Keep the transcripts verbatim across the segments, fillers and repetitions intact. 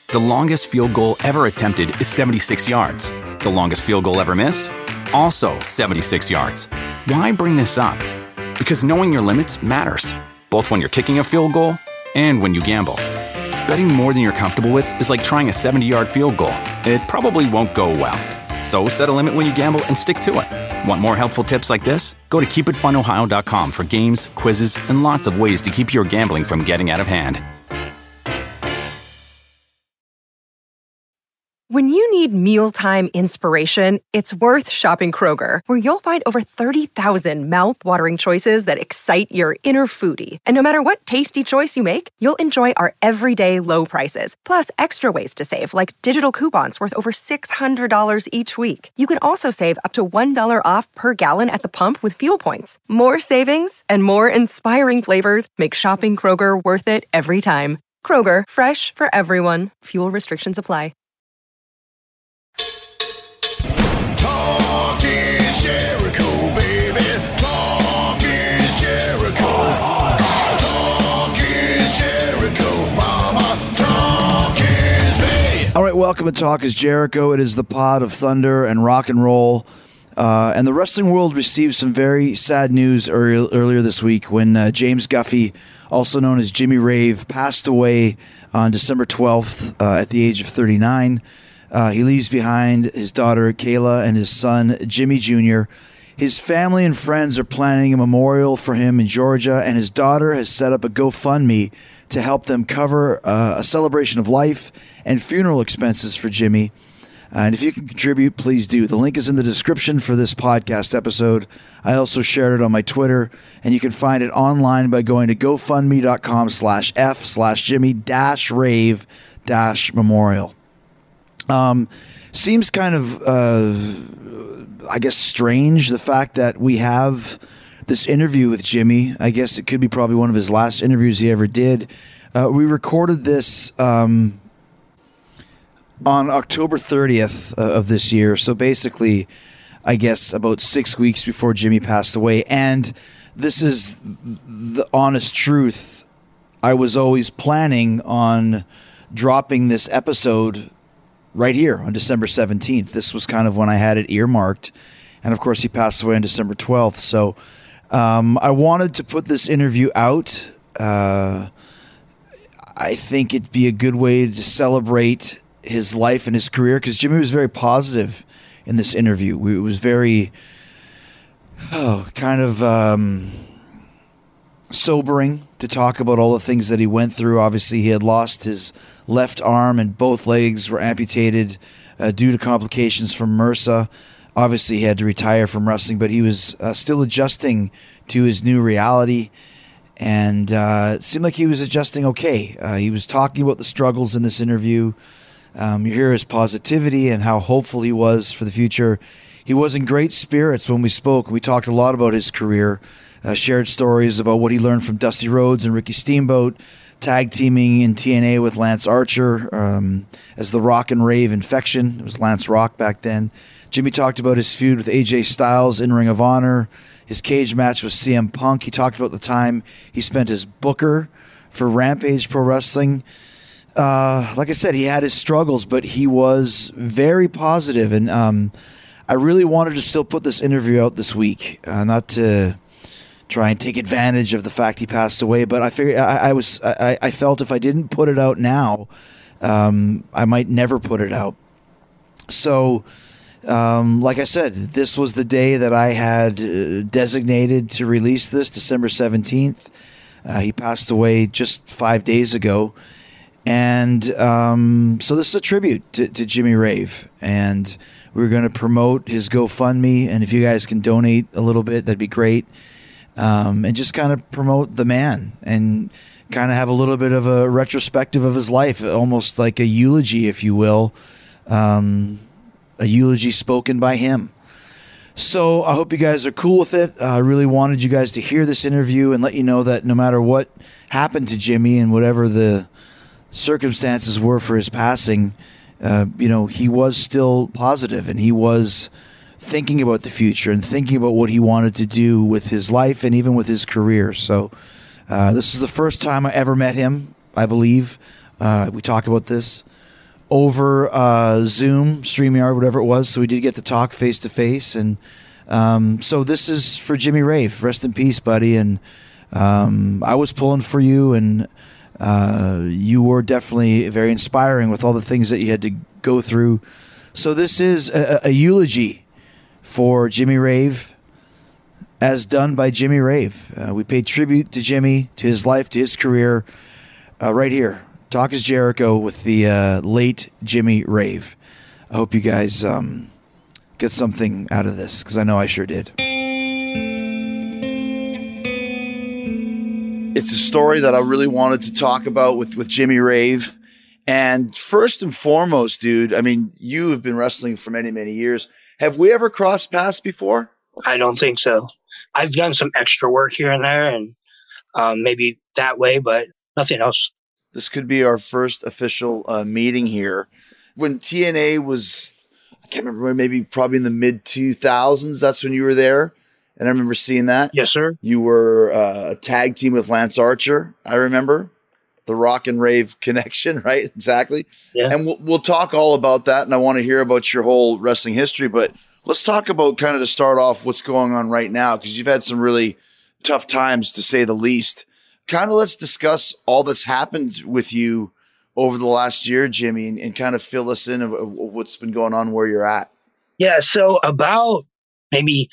The longest field goal ever attempted is seventy-six yards. The longest field goal ever missed? Also seventy-six yards. Why bring this up? Because knowing your limits matters, both when you're kicking a field goal and when you gamble. Betting more than you're comfortable with is like trying a seventy-yard field goal. It probably won't go well. So set a limit when you gamble and stick to it. Want more helpful tips like this? Go to keep it fun ohio dot com for games, quizzes, and lots of ways to keep your gambling from getting out of hand. When you need mealtime inspiration, it's worth shopping Kroger, where you'll find over thirty thousand mouth-watering choices that excite your inner foodie. And no matter what tasty choice you make, you'll enjoy our everyday low prices, plus extra ways to save, like digital coupons worth over six hundred dollars each week. You can also save up to one dollar off per gallon at the pump with fuel points. More savings and more inspiring flavors make shopping Kroger worth it every time. Kroger, fresh for everyone. Fuel restrictions apply. Talk is Jericho, baby. Talk is Jericho. Talk is Jericho, mama. Talk is me. All right, welcome to Talk is Jericho. It is the pod of thunder and rock and roll. Uh, and the wrestling world received some very sad news early, earlier this week when uh, James Guffey, also known as Jimmy Rave, passed away on December twelfth uh, at the age of thirty-nine. Uh, he leaves behind his daughter, Kayla, and his son, Jimmy Junior His family and friends are planning a memorial for him in Georgia, and his daughter has set up a GoFundMe to help them cover uh, a celebration of life and funeral expenses for Jimmy. Uh, and if you can contribute, please do. The link is in the description for this podcast episode. I also shared it on my Twitter, and you can find it online by going to gofundme.com slash F slash Jimmy dash rave dash memorial. Um, seems kind of, uh, I guess, strange, the fact that we have this interview with Jimmy. I guess it could be probably one of his last interviews he ever did. Uh, we recorded this um, on October thirtieth of this year. So basically, I guess about six weeks before Jimmy passed away. And this is the honest truth. I was always planning on dropping this episode right here on December seventeenth. This was kind of when I had it earmarked. And of course, he passed away on December twelfth. So um, I wanted to put this interview out. Uh, I think it'd be a good way to celebrate his life and his career, because Jimmy was very positive in this interview. It was very oh, kind of um, sobering to talk about all the things that he went through. Obviously, he had lost his left arm and both legs were amputated uh, due to complications from MRSA. Obviously, he had to retire from wrestling, but he was uh, still adjusting to his new reality. And uh, it seemed like he was adjusting okay. Uh, he was talking about the struggles in this interview. Um, you hear his positivity and how hopeful he was for the future. He was in great spirits when we spoke. We talked a lot about his career, uh, shared stories about what he learned from Dusty Rhodes and Ricky Steamboat, tag teaming in T N A with Lance Archer um, as the Rock and Rave Infection. It was Lance Rock back then. Jimmy talked about his feud with A J Styles in Ring of Honor, his cage match with C M Punk. He talked about the time he spent as booker for Rampage Pro Wrestling. Uh, like I said, he had his struggles, but he was very positive, and um, I really wanted to still put this interview out this week, uh, not to try and take advantage of the fact he passed away, but I figured I, I was I, I felt if I didn't put it out now, um, I might never put it out. So, um, like I said, this was the day that I had uh, designated to release this, December seventeenth. Uh, he passed away just five days ago. And um, so this is a tribute to, to Jimmy Rave, and we're going to promote his GoFundMe, and if you guys can donate a little bit, that'd be great, um, and just kind of promote the man and kind of have a little bit of a retrospective of his life, almost like a eulogy, if you will, um, a eulogy spoken by him. So I hope you guys are cool with it. I really wanted you guys to hear this interview and let you know that no matter what happened to Jimmy and whatever the circumstances were for his passing, uh, you know, he was still positive, and he was thinking about the future and thinking about what he wanted to do with his life and even with his career. So uh, this is the first time I ever met him, I believe. Uh, we talk about this. over uh, Zoom, StreamYard, whatever it was. So we did get to talk face to face. And um, so this is for Jimmy Rave. Rest in peace, buddy. And um, I was pulling for you, and uh, you were definitely very inspiring with all the things that you had to go through. So this is a, a eulogy for Jimmy Rave, as done by Jimmy Rave. Uh, we paid tribute to Jimmy, to his life, to his career, uh, right here. Talk is Jericho with the uh, late Jimmy Rave. I hope you guys um, get something out of this, because I know I sure did. It's a story that I really wanted to talk about with, with Jimmy Rave. And first and foremost, dude, I mean, you have been wrestling for many, many years. Have we ever crossed paths before? I don't think so. I've done some extra work here and there, and um, maybe that way, but nothing else. This could be our first official uh, meeting here. When T N A was, I can't remember, maybe probably in the mid two thousands, that's when you were there. And I remember seeing that. Yes, sir. You were uh, a tag team with Lance Archer, I remember. The Rock and Rave connection, right? Exactly. Yeah. And we'll, we'll talk all about that, and I want to hear about your whole wrestling history. But let's talk about kind of to start off what's going on right now, because you've had some really tough times, to say the least. Kind of let's discuss all that's happened with you over the last year, Jimmy, and, and kind of fill us in of, of what's been going on, where you're at. Yeah, so about maybe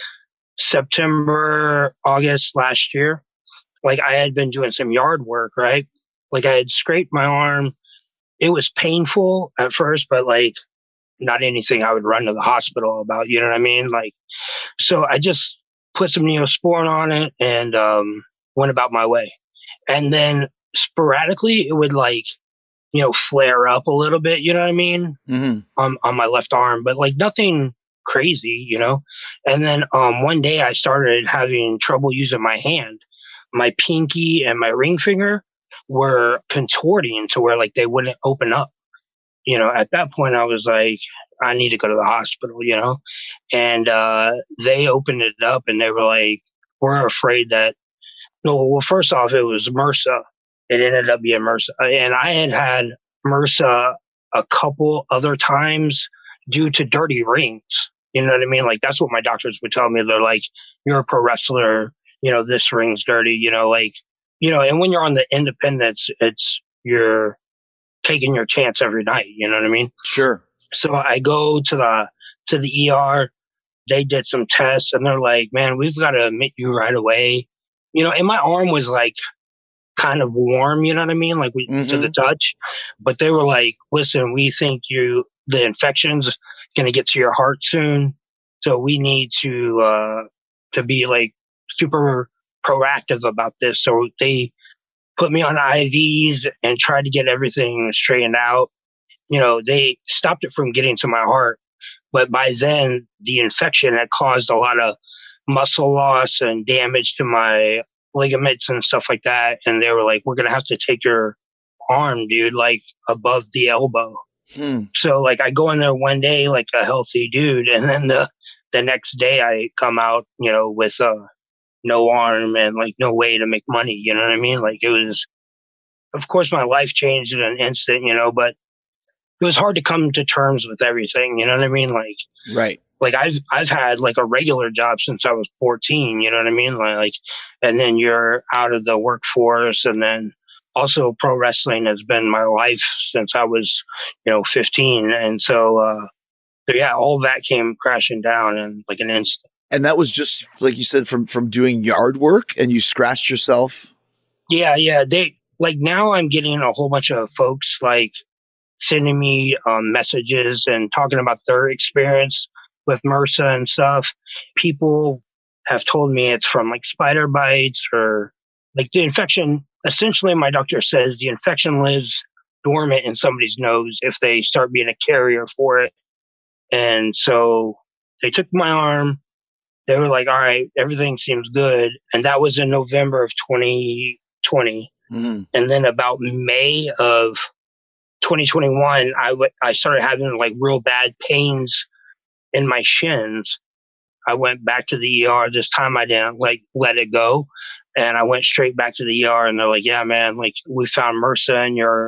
September, August last year, like I had been doing some yard work, right? Like I had scraped my arm. It was painful at first, but like not anything I would run to the hospital about, you know what I mean? Like, so I just put some Neosporin on it and um, went about my way. And then sporadically it would like, you know, flare up a little bit, you know what I mean? Mm-hmm. On, on my left arm, but like nothing crazy, you know? And then um, one day I started having trouble using my hand. My pinky and my ring finger were contorting to where like they wouldn't open up. You know, at that point I was like, I need to go to the hospital, you know? And uh, they opened it up and they were like, we're afraid that, no, well, first off, it was MRSA. It ended up being MRSA. And I had had MRSA a couple other times due to dirty rings. You know what I mean? Like, that's what my doctors would tell me. They're like, you're a pro wrestler, you know, this ring's dirty, you know, like, you know, and when you're on the independents, it's, you're taking your chance every night. You know what I mean? Sure. So I go to the, to the E R, they did some tests and they're like, man, we've got to admit you right away. You know, and my arm was like kind of warm, you know what I mean? Like we, mm-hmm. to the touch, but they were like, listen, we think you, the infection's going to get to your heart soon. So we need to, uh, to be like super proactive about this. So they put me on I Vs and tried to get everything straightened out. You know, they stopped it from getting to my heart, but by then the infection had caused a lot of muscle loss and damage to my ligaments and stuff like that. And they were like, we're going to have to take your arm, dude, like above the elbow. Hmm. So like I go in there one day, like a healthy dude. And then the, the next day I come out, you know, with uh, no arm and like no way to make money. You know what I mean? Like it was, of course my life changed in an instant, you know, but it was hard to come to terms with everything. You know what I mean? Like, right. Like I've, I've had like a regular job since I was fourteen, you know what I mean? Like, and then you're out of the workforce, and then also pro wrestling has been my life since I was, you know, fifteen. And so, uh, so yeah, all that came crashing down in like an instant. And that was just like you said, from, from doing yard work, and you scratched yourself. Yeah. Yeah. They like, now I'm getting a whole bunch of folks like sending me um, messages and talking about their experience with MRSA and stuff. People have told me it's from like spider bites or like the infection. Essentially, my doctor says the infection lives dormant in somebody's nose if they start being a carrier for it. And so they took my arm. They were like, all right, everything seems good. And that was in November of twenty twenty. Mm-hmm. And then about May of twenty twenty-one, I, w- I started having like real bad pains in my shins. I went back to the E R. This time I didn't like let it go. And I went straight back to the E R and they're like, yeah, man, like we found MRSA in your,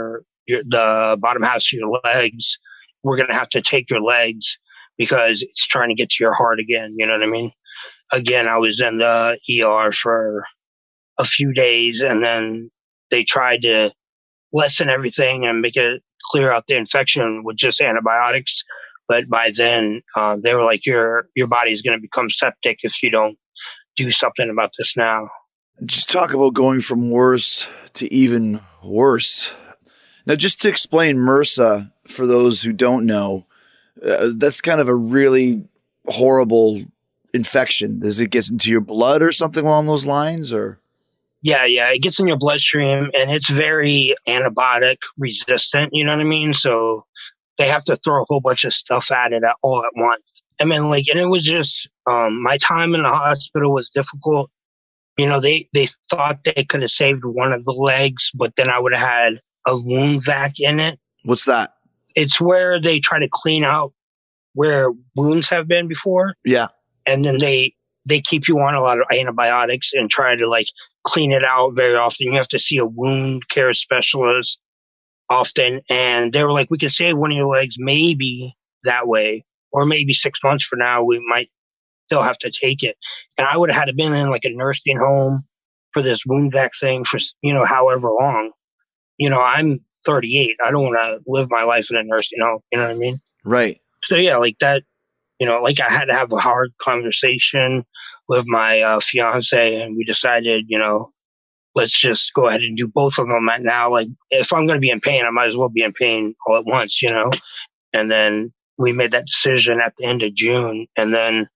your, the bottom half of your legs. We're going to have to take your legs because it's trying to get to your heart again. You know what I mean? Again, I was in the E R for a few days, and then they tried to lessen everything and make it clear out the infection with just antibiotics. But by then, uh, they were like, your your body's going to become septic if you don't do something about this now. Just talk about going from worse to even worse. Now, just to explain MRSA, for those who don't know, uh, that's kind of a really horrible infection. Does it get into your blood or something along those lines, or? Yeah, yeah, it gets in your bloodstream, and it's very antibiotic resistant. You know what I mean? So they have to throw a whole bunch of stuff at it at, all at once. I mean, like, and it was just um, my time in the hospital was difficult. You know, they they thought they could have saved one of the legs, but then I would have had a wound vac in it. What's that? It's where they try to clean out where wounds have been before. Yeah. And then they they keep you on a lot of antibiotics and try to like clean it out very often. You have to see a wound care specialist often. And they were like, we can save one of your legs maybe that way, or maybe six months from now, we might still have to take it. And I would have had to been in like a nursing home for this wound vac thing for, you know, however long. You know, I'm thirty-eight. I don't want to live my life in a nursing home. You know what I mean? Right. So yeah, like that, you know, like I had to have a hard conversation with my uh, fiance, and we decided, you know, let's just go ahead and do both of them right now. Like, if I'm going to be in pain, I might as well be in pain all at once, you know? And then we made that decision at the end of June. And then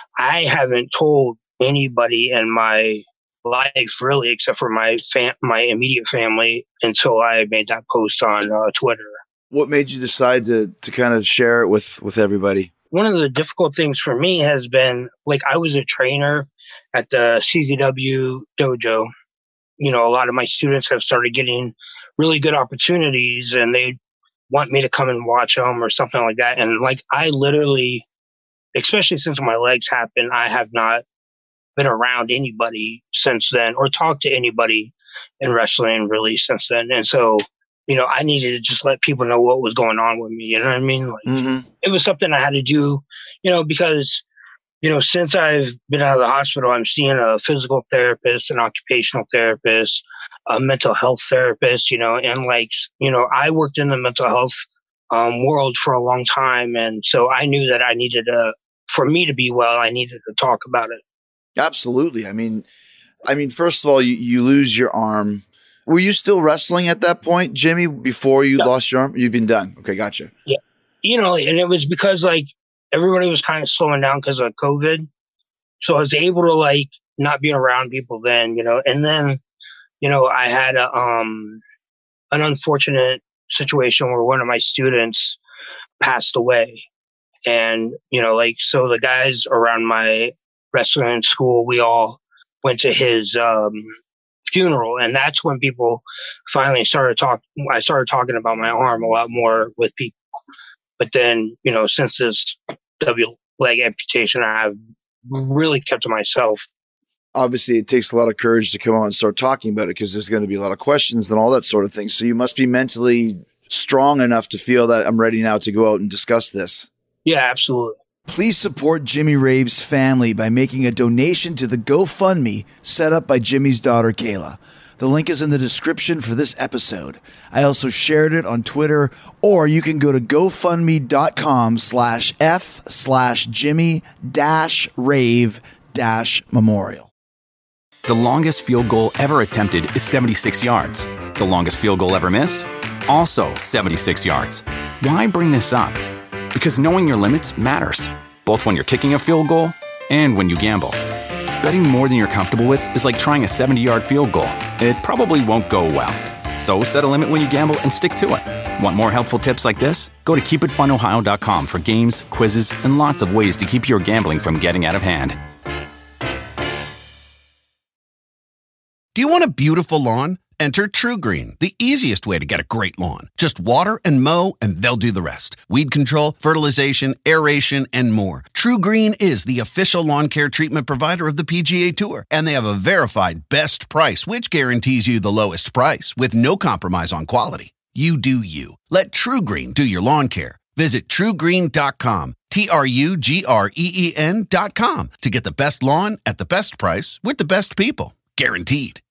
I haven't told anybody in my life really, except for my fam- my immediate family, until I made that post on uh, Twitter. What made you decide to to kind of share it with, with everybody? One of the difficult things for me has been, like, I was a trainer at the C Z W dojo. You know, a lot of my students have started getting really good opportunities, and they want me to come and watch them or something like that. And like, I literally, especially since my legs happened, I have not been around anybody since then, or talked to anybody in wrestling really since then. And so, you know, I needed to just let people know what was going on with me. You know what I mean? Like, mm-hmm. It was something I had to do, you know, because, you know, since I've been out of the hospital, I'm seeing a physical therapist, an occupational therapist, a mental health therapist, you know, and like, you know, I worked in the mental health um, world for a long time. And so I knew that I needed to, for me to be well, I needed to talk about it. Absolutely. I mean, I mean, first of all, you, you lose your arm. Were you still wrestling at that point, Jimmy, before you no. lost your arm? You've been done. Okay, gotcha. Yeah. You know, and it was because like everybody was kind of slowing down because of COVID. So I was able to like not be around people then, you know, and then, you know, I had a, um, an unfortunate situation where one of my students passed away. And, you know, like, so the guys around my wrestling school, we all went to his um, funeral. And that's when people finally started talking. I started talking about my arm a lot more with people. But then, you know, since this W leg amputation, I've really kept to myself. Obviously, it takes a lot of courage to come out and start talking about it, because there's going to be a lot of questions and all that sort of thing. So you must be mentally strong enough to feel that I'm ready now to go out and discuss this. Yeah, absolutely. Please support Jimmy Rave's family by making a donation to the GoFundMe set up by Jimmy's daughter, Kayla. The link is in the description for this episode. I also shared it on Twitter, or you can go to GoFundMe.com slash F slash Jimmy dash Rave dash Memorial. The longest field goal ever attempted is seventy-six yards. The longest field goal ever missed? Also seventy-six yards. Why bring this up? Because knowing your limits matters, both when you're kicking a field goal and when you gamble. Betting more than you're comfortable with is like trying a seventy-yard field goal. It probably won't go well. So set a limit when you gamble and stick to it. Want more helpful tips like this? Go to keep it fun ohio dot com for games, quizzes, and lots of ways to keep your gambling from getting out of hand. Do you want a beautiful lawn? Enter TruGreen, the easiest way to get a great lawn. Just water and mow, and they'll do the rest. Weed control, fertilization, aeration, and more. TruGreen is the official lawn care treatment provider of the P G A Tour, and they have a verified best price, which guarantees you the lowest price with no compromise on quality. You do you. Let TruGreen do your lawn care. Visit true green dot com, T R U G R E E N dot com to get the best lawn at the best price with the best people. Guaranteed.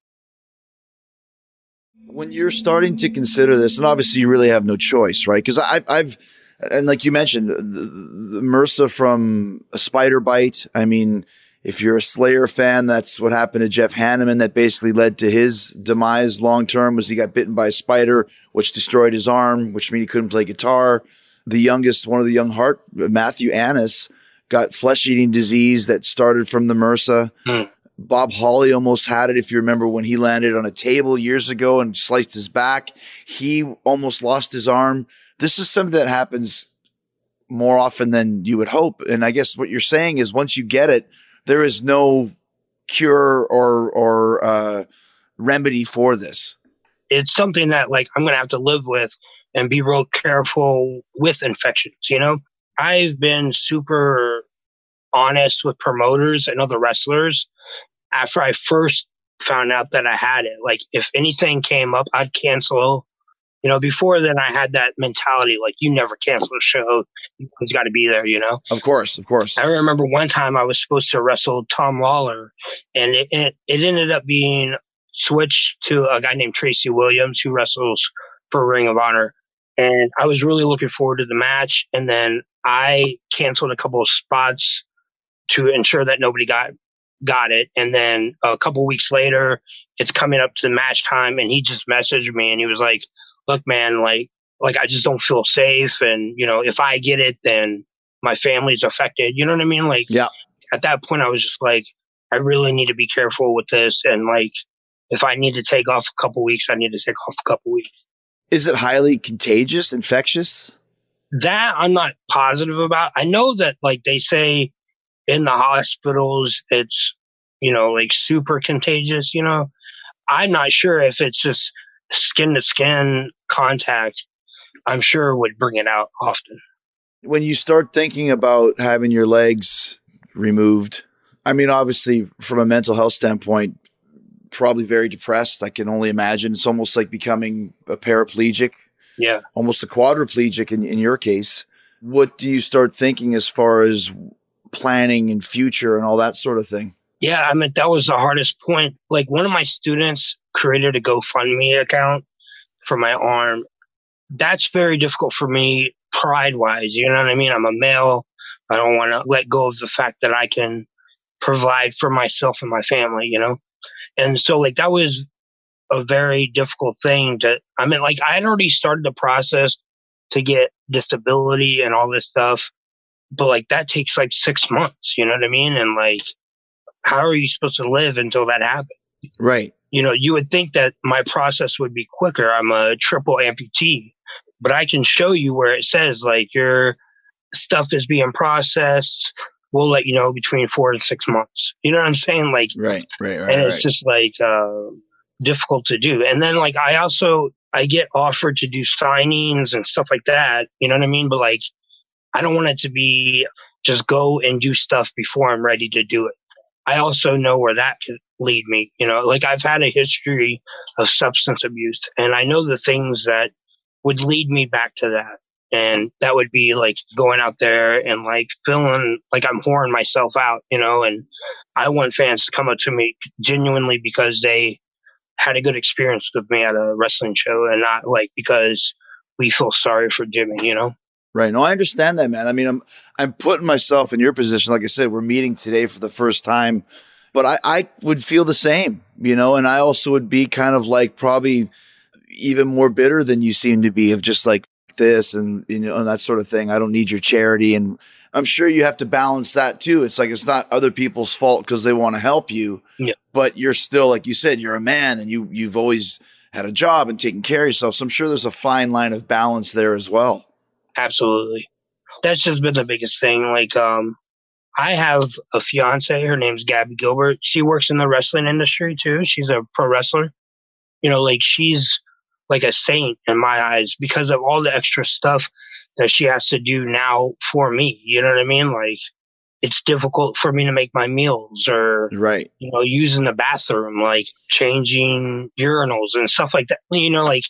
When you're starting to consider this, and obviously you really have no choice, right? Because I've, and like you mentioned, the, the MRSA from a spider bite. I mean, if you're a Slayer fan, that's what happened to Jeff Hanneman. That basically led to his demise long term. Was he got bitten by a spider, which destroyed his arm, which meant he couldn't play guitar. The youngest, one of the young Heart, Matthew Annis, got flesh-eating disease that started from the MRSA. Mm. Bob Holly almost had it. If you remember when he landed on a table years ago and sliced his back, he almost lost his arm. This is something that happens more often than you would hope. And I guess what you're saying is once you get it, there is no cure or or uh, remedy for this. It's something that like I'm going to have to live with and be real careful with infections. You know, I've been super honest with promoters and other wrestlers. After I first found out that I had it, like if anything came up, I'd cancel. You know, before then I had that mentality, like you never cancel a show. You've got to be there, you know? Of course, of course. I remember one time I was supposed to wrestle Tom Lawler and it, it, it ended up being switched to a guy named Tracy Williams who wrestles for Ring of Honor. And I was really looking forward to the match. And then I canceled a couple of spots to ensure that nobody got got it. And then a couple weeks later, it's coming up to the match time and he just messaged me and he was like, look, man, like, like I just don't feel safe. And, you know, if I get it, then my family's affected. You know what I mean? Like, yeah. At that point, I was just like, I really need to be careful with this. And like, if I need to take off a couple weeks, I need to take off a couple weeks. Is it highly contagious, infectious? That I'm not positive about. I know that like they say in the hospitals, it's, you know, like super contagious, you know, I'm not sure if it's just skin to skin contact. I'm sure would bring it out often. When you start thinking about having your legs removed, I mean, obviously from a mental health standpoint, probably very depressed. I can only imagine. It's almost like becoming a paraplegic. Yeah. Almost a quadriplegic in, in your case. What do you start thinking as far as planning and future and all that sort of thing? Yeah, I mean, that was the hardest point. Like one of my students created a GoFundMe account for my arm. That's very difficult for me pride-wise. You know what I mean? I'm a male. I don't want to let go of the fact that I can provide for myself and my family, you know? And so like that was a very difficult thing to, I mean, like I had already started the process to get disability and all this stuff, but like that takes like six months, you know what I mean? And like, how are you supposed to live until that happens? Right. You know, you would think that my process would be quicker. I'm a triple amputee, but I can show you where it says like your stuff is being processed. We'll let you know between four and six months. You know what I'm saying? Like, right, right, right. And it's right. just like uh, difficult to do. And then like I also I get offered to do signings and stuff like that. You know what I mean? But like I don't want it to be just go and do stuff before I'm ready to do it. I also know where that could lead me. You know, like I've had a history of substance abuse, and I know the things that would lead me back to that. And that would be like going out there and like feeling like I'm whoring myself out, you know, and I want fans to come up to me genuinely because they had a good experience with me at a wrestling show and not like because we feel sorry for Jimmy, you know? Right. No, I understand that, man. I mean, I'm, I'm putting myself in your position. Like I said, we're meeting today for the first time, but I, I would feel the same, you know, and I also would be kind of like probably even more bitter than you seem to be of just like, this and you know and that sort of thing. I don't need your charity, and I'm sure you have to balance that too. It's like it's not other people's fault because they want to help you, yeah. But you're still, like you said, you're a man and you you've always had a job and taken care of yourself. So I'm sure there's a fine line of balance there as well. Absolutely, that's just been the biggest thing. Like, um, I have a fiance. Her name's Gabby Gilbert. She works in the wrestling industry too. She's a pro wrestler. You know, like she's like a saint in my eyes because of all the extra stuff that she has to do now for me. You know what I mean? Like it's difficult for me to make my meals or, right. you know, using the bathroom, like changing urinals and stuff like that. You know, like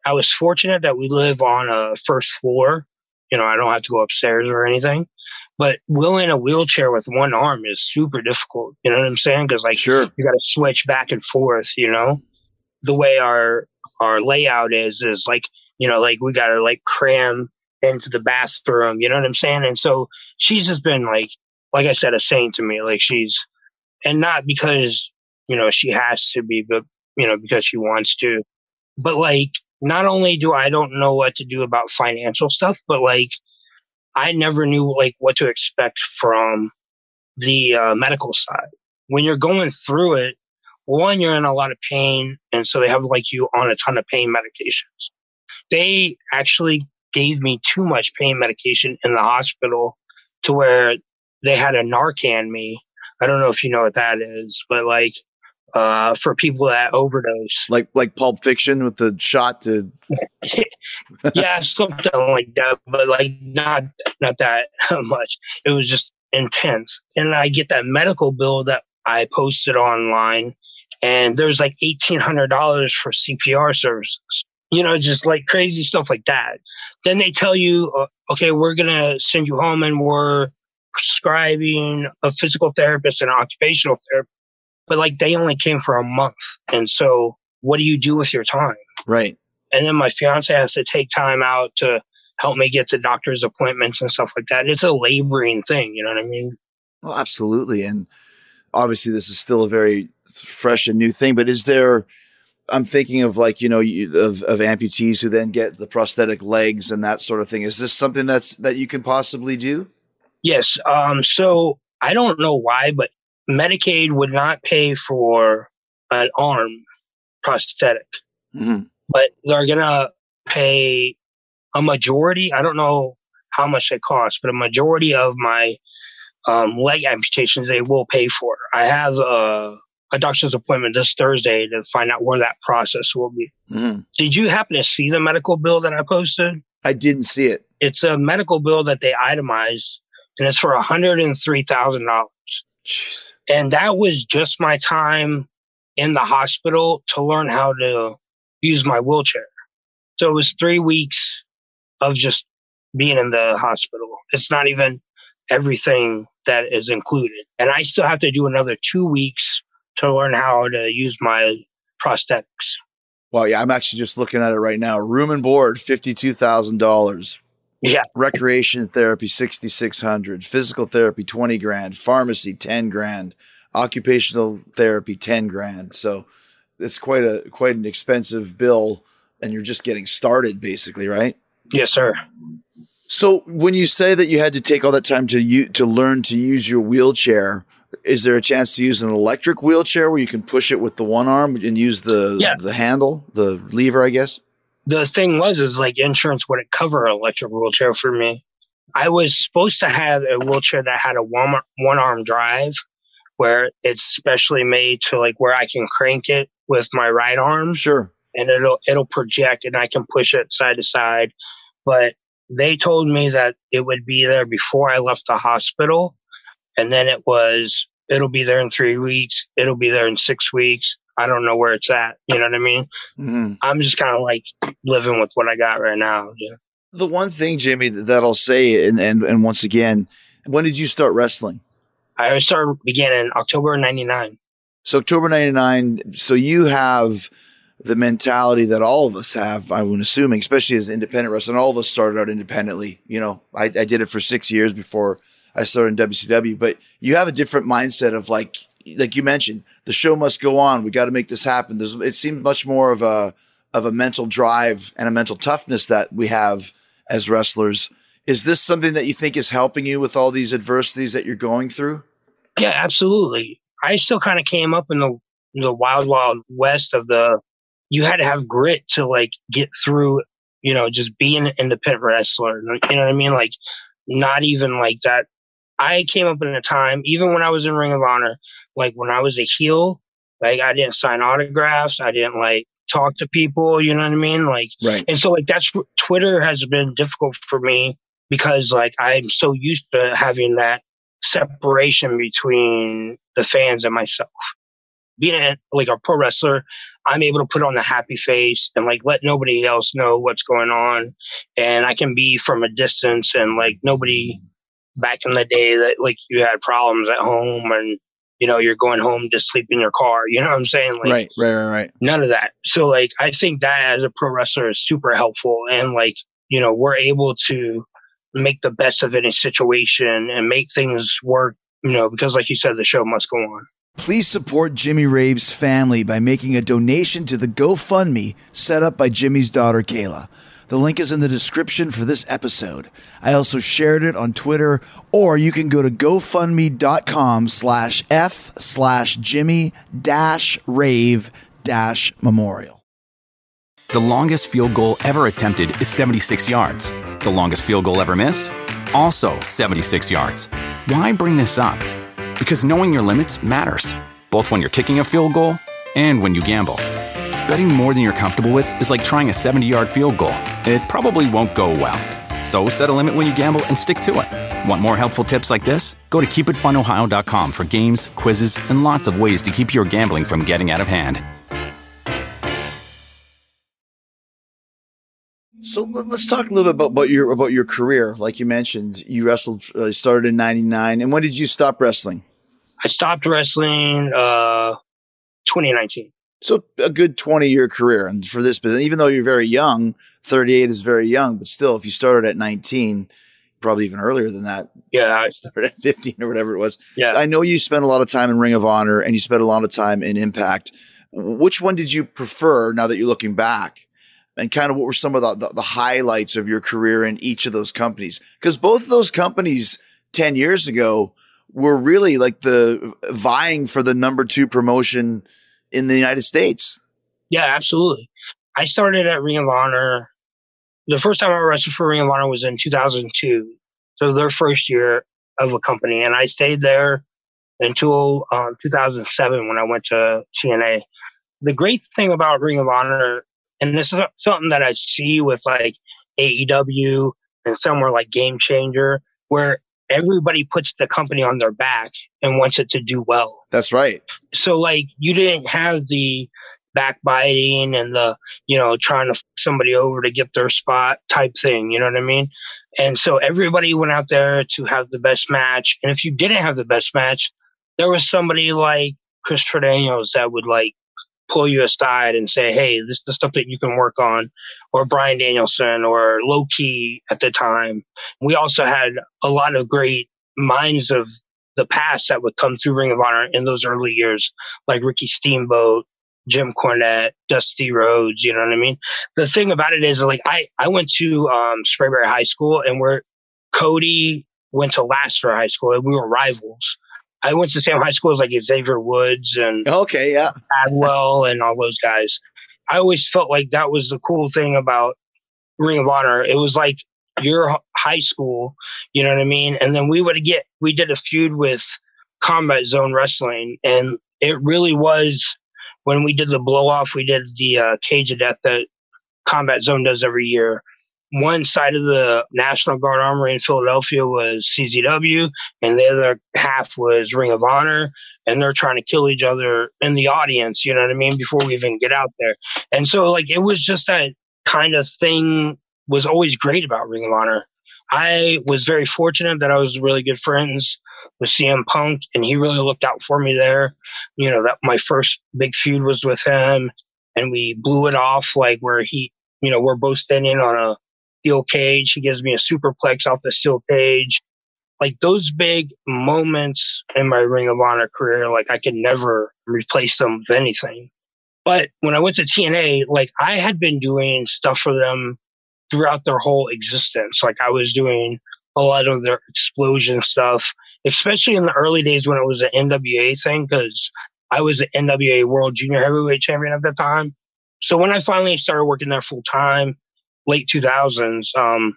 I was fortunate that we live on a first floor. You know, I don't have to go upstairs or anything. But wheeling a wheelchair with one arm is super difficult. You know what I'm saying? Because like Sure. you got to switch back and forth. You know, the way our our layout is is like, you know, like we got to like cram into the bathroom. You know what I'm saying? And so she's just been like, like I said, a saint to me. Like she's, and not because, you know, she has to be, but you know, because she wants to. But like, not only do I don't know what to do about financial stuff, but like, I never knew like what to expect from the uh, medical side. When you're going through it, one, you're in a lot of pain. And so they have like you on a ton of pain medications. They actually gave me too much pain medication in the hospital to where they had to Narcan me. I don't know if you know what that is, but like, uh, for people that overdose. Like like Pulp Fiction with the shot to Yeah, something like that, but like not not that much. It was just intense. And I get that medical bill that I posted online, and there's like eighteen hundred dollars for C P R services. You know, just like crazy stuff like that. Then they tell you, uh, okay, we're going to send you home and we're prescribing a physical therapist and an occupational therapist. But like they only came for a month. And so what do you do with your time? right. And then my fiance has to take time out to help me get to doctor's appointments and stuff like that. It's a laboring thing. You know what I mean? Well, absolutely. And obviously this is still a very fresh and new thing, but is there, I'm thinking of like, you know, you, of, of amputees who then get the prosthetic legs and that sort of thing. Is this something that's, that you can possibly do? Yes. Um, so I don't know why, but Medicaid would not pay for an arm prosthetic, Mm-hmm. but they're going to pay a majority. I don't know how much they cost, but a majority of my um, leg amputations, they will pay for. I have a, a doctor's appointment this Thursday to find out where that process will be. Mm-hmm. Did you happen to see the medical bill that I posted? I didn't see it. It's a medical bill that they itemized, and it's for one hundred three thousand dollars. Jeez. And that was just my time in the hospital to learn how to use my wheelchair. So it was three weeks of just being in the hospital. It's not even everything that is included. And I still have to do another two weeks to learn how to use my prosthetics. Well, yeah, I'm actually just looking at it right now. Room and board, fifty-two thousand dollars. Yeah. Recreation therapy, sixty-six hundred. Physical therapy, twenty grand. Pharmacy, ten grand. Occupational therapy, ten grand. So it's quite a quite an expensive bill, and you're just getting started, basically, right? Yes, sir. So when you say that you had to take all that time to u- to learn to use your wheelchair, is there a chance to use an electric wheelchair where you can push it with the one arm and use the Yeah. the handle, the lever, I guess? The thing was, is like insurance wouldn't cover an electric wheelchair for me. I was supposed to have a wheelchair that had a one, one arm drive where it's specially made to like where I can crank it with my right arm Sure. and it'll, it'll project and I can push it side to side. But they told me that it would be there before I left the hospital. And then it was, it'll be there in three weeks. It'll be there in six weeks. I don't know where it's at. You know what I mean? Mm-hmm. I'm just kind of like living with what I got right now. Yeah. The one thing, Jimmy, that I'll say, and, and, and once again, when did you start wrestling? I started beginning in October ninety-nine. So October ninety-nine. So you have the mentality that all of us have, I would assume, especially as independent wrestling. All of us started out independently. You know, I, I did it for six years before I started in W C W, but you have a different mindset of like, like you mentioned, the show must go on. We got to make this happen. There's, it seems much more of a, of a mental drive and a mental toughness that we have as wrestlers. Is this something that you think is helping you with all these adversities that you're going through? Yeah, absolutely. I still kind of came up in the, the wild, wild west of the, you had to have grit to like get through, you know, just being an independent wrestler. You know what I mean? Like not even like that. I came up in a time, even when I was in Ring of Honor, like when I was a heel, like I didn't sign autographs. I didn't like talk to people, you know what I mean? Like, Right. And so like that's, Twitter has been difficult for me because like I'm so used to having that separation between the fans and myself. being a, like a pro wrestler, I'm able to put on the happy face and like let nobody else know what's going on. And I can be from a distance and like nobody back in the day that like you had problems at home and, you know, you're going home to sleep in your car. You know what I'm saying? Like, right, right, right, right. None of that. So like, I think that as a pro wrestler is super helpful. And like, you know, we're able to make the best of any situation and make things work, you know, because like you said, the show must go on. Please support Jimmy Rave's family by making a donation to the GoFundMe set up by Jimmy's daughter, Kayla. The link is in the description for this episode. I also shared it on Twitter, or you can go to GoFundMe.com slash F slash Jimmy dash Rave dash Memorial. The longest field goal ever attempted is seventy-six yards. The longest field goal ever missed? Also seventy-six yards. Why bring this up? Because knowing your limits matters, both when you're kicking a field goal and when you gamble. Betting more than you're comfortable with is like trying a seventy-yard field goal. It probably won't go well. So set a limit when you gamble and stick to it. Want more helpful tips like this? Go to keep it fun ohio dot com for games, quizzes, and lots of ways to keep your gambling from getting out of hand. So let's talk a little bit about, about your about your career. Like you mentioned, you wrestled, uh, started in ninety-nine. And when did you stop wrestling? I stopped wrestling uh, twenty nineteen. So a good twenty-year career. And for this business, even though you're very young, thirty-eight is very young, but still, if you started at nineteen, probably even earlier than that. Yeah. I started at fifteen or whatever it was. Yeah. I know you spent a lot of time in Ring of Honor and you spent a lot of time in Impact. Which one did you prefer now that you're looking back? And kind of what were some of the, the, the highlights of your career in each of those companies? Because both of those companies ten years ago were really like the vying for the number two promotion in the United States. Yeah, absolutely. I started at Ring of Honor. The first time I wrestled for Ring of Honor was in two thousand two. So their first year of a company. And I stayed there until um, two thousand seven when I went to T N A. The great thing about Ring of Honor, and this is something that I see with like A E W and somewhere like Game Changer, where everybody puts the company on their back and wants it to do well. That's right. So like you didn't have the backbiting and the, you know, trying to f- somebody over to get their spot type thing. You know what I mean? And so everybody went out there to have the best match. And if you didn't have the best match, there was somebody like Christopher Daniels that would like pull you aside and say, hey, this is the stuff that you can work on, or Bryan Danielson or Low Ki at the time. We also had a lot of great minds of the past that would come through Ring of Honor in those early years, like Ricky Steamboat, Jim Cornette, Dusty Rhodes, you know what I mean? The thing about it is like, I, I went to um, Sprayberry High School, and where Cody went to Lassiter High School, and we were rivals. I went to the same high school as like Xavier Woods and okay, yeah, Adwell and all those guys. I always felt like that was the cool thing about Ring of Honor. It was like your high school, you know what I mean? And then we would get, we did a feud with Combat Zone Wrestling, and it really was when we did the blow off, we did the uh, Cage of Death that Combat Zone does every year. One side of the National Guard Armory in Philadelphia was C Z W, and the other half was Ring of Honor, and they're trying to kill each other in the audience, you know what I mean, before we even get out there. And so, like, it was just that kind of thing was always great about Ring of Honor. I was very fortunate that I was really good friends with C M Punk, and he really looked out for me there. You know, that my first big feud was with him, and we blew it off, like, where he, you know, we're both standing on a steel cage. He gives me a superplex off the steel cage. Like those big moments in my Ring of Honor career, like I could never replace them with anything. But when I went to T N A, like I had been doing stuff for them throughout their whole existence. Like I was doing a lot of their explosion stuff, especially in the early days when it was an N W A thing, because I was the N W A World Junior Heavyweight Champion at the time. So when I finally started working there full time, late two thousands, um,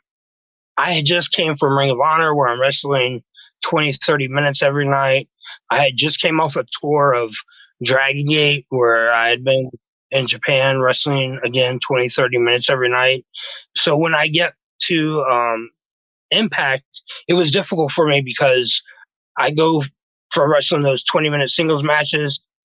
I had just came from Ring of Honor where I'm wrestling twenty, thirty minutes every night. I had just came off a tour of Dragon Gate where I had been in Japan wrestling again twenty, thirty minutes every night. So when I get to um, Impact, it was difficult for me because I go for wrestling those twenty minute singles matches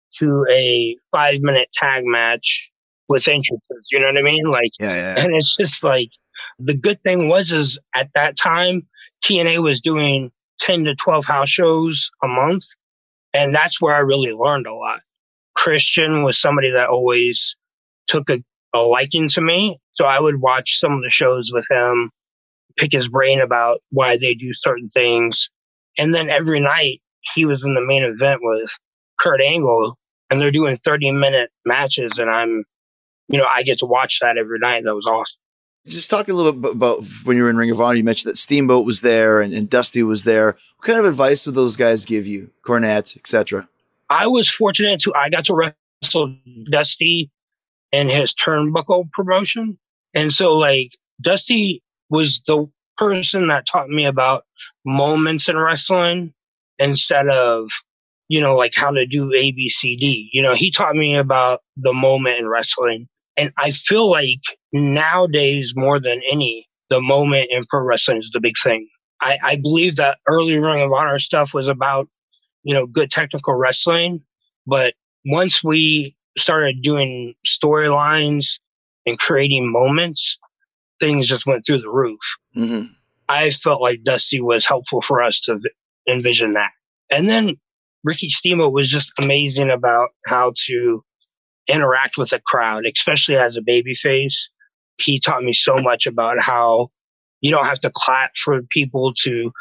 to a five minute tag match with entrances. You know what I mean? Like, Yeah, yeah. and it's just like, the good thing was, is at that time, T N A was doing ten to twelve house shows a month. And that's where I really learned a lot. Christian was somebody that always took a, a liking to me. So I would watch some of the shows with him, pick his brain about why they do certain things. And then every night he was in the main event with Kurt Angle, and they're doing thirty minute matches. And I'm, you know, I get to watch that every night. That was awesome. Just talking a little bit about when you were in Ring of Honor, you mentioned that Steamboat was there and, and Dusty was there. What kind of advice would those guys give you? Cornette, et cetera. I was fortunate to, I got to wrestle Dusty in his Turnbuckle promotion. And so like Dusty was the person that taught me about moments in wrestling instead of, you know, like how to do A, B, C, D. You know, he taught me about the moment in wrestling. And I feel like nowadays, more than any, the moment in pro wrestling is the big thing. I, I believe that early Ring of Honor stuff was about, you know, good technical wrestling. But once we started doing storylines and creating moments, things just went through the roof. Mm-hmm. I felt like Dusty was helpful for us to v- envision that. And then Ricky Steamboat was just amazing about how to interact with a crowd, especially as a babyface. He taught me so much about how you don't have to clap for people to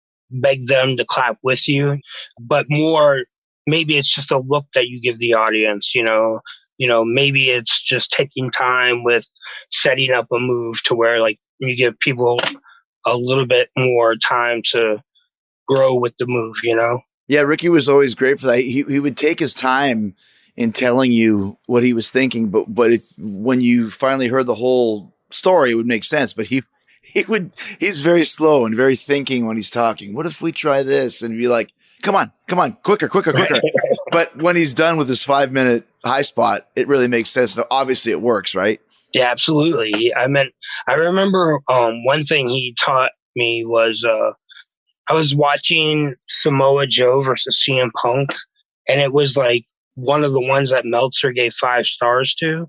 beg them to clap with you, but more, maybe it's just a look that you give the audience, you know, you know, maybe it's just taking time with setting up a move to where like you give people a little bit more time to grow with the move, you know? Yeah. Ricky was always great for that. He, he would take his time in telling you what he was thinking, but but if when you finally heard the whole story, it would make sense. But he he would he's very slow and very thinking when he's talking. What if we try this? And be like, come on, come on, quicker, quicker, quicker. But when he's done with his five minute high spot, it really makes sense. Now, obviously, it works, right? Yeah, absolutely. I mean, I remember um, one thing he taught me was uh, I was watching Samoa Joe versus C M Punk, and it was like one of the ones that Meltzer gave five stars to.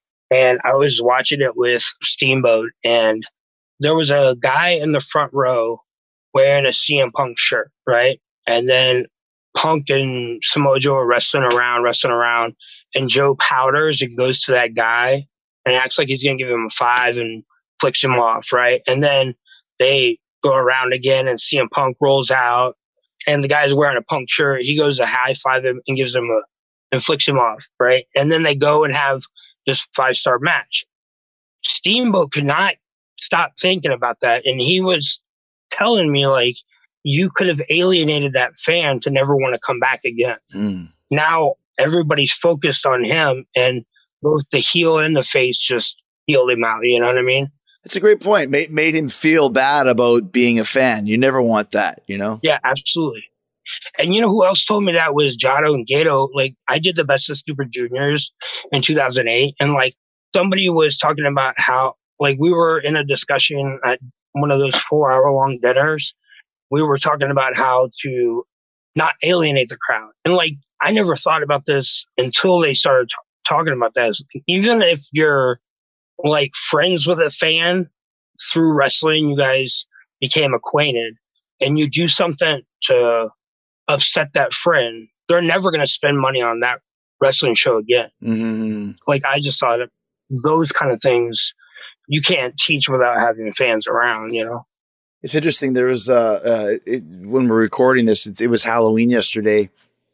And I was watching it with Steamboat, and there was a guy in the front row wearing a C M Punk shirt, right? And then Punk and Samoa Joe are wrestling around, wrestling around, and Joe powders and goes to that guy and acts like he's going to give him a five and flicks him off, right? And then they go around again, and C M Punk rolls out, and the guy's wearing a Punk shirt. He goes to high five him and gives him a and flicks him off, right? And then they go and have this five-star match. Steamboat could not stop thinking about that. And he was telling me, like, you could have alienated that fan to never want to come back again. Mm. Now everybody's focused on him, and both the heel and the face just healed him out. You know what I mean? It's a great point. Made, made him feel bad about being a fan. You never want that, you know? Yeah, absolutely. And you know who else told me that was Jado and Gato. Like, I did the Best of Super Juniors in two thousand eight. And like, somebody was talking about how, like, we were in a discussion at one of those four hour long dinners. We were talking about how to not alienate the crowd. And like, I never thought about this until they started t- talking about this. Even if you're like friends with a fan through wrestling, you guys became acquainted, and you do something to upset that friend, they're never going to spend money on that wrestling show again. Mm-hmm. Like, I just thought that those kind of things you can't teach without having fans around, you know? It's interesting. There was, uh, uh it, when we're recording this, it, it was Halloween yesterday.